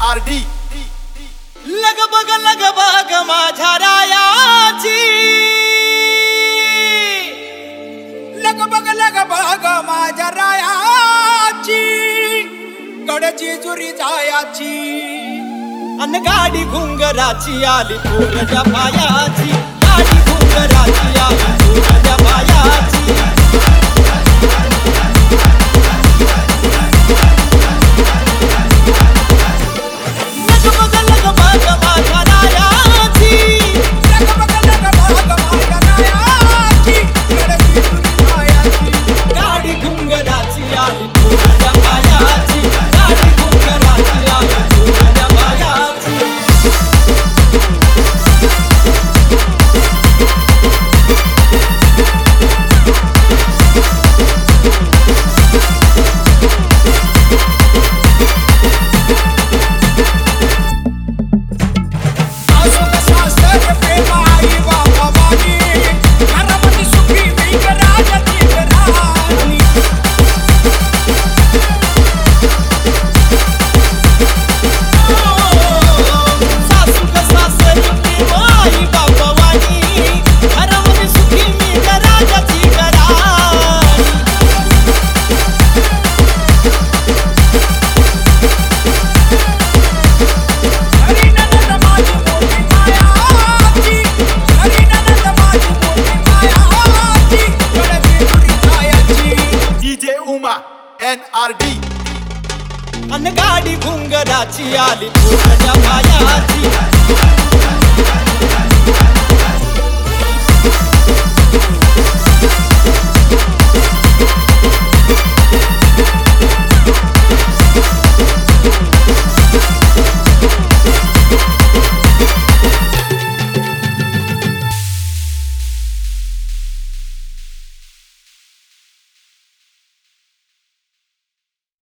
NRD लगबग माझ्या रायाची लगबग माझ्या रायाची कडची जुरी जायाची अन गाडी घुंगराची आली पोरच्या पायाची गाडी घुंगराची आली पोरच्या पायाची NRD अन गाडी घुंगराची आली पोरच्या पायाची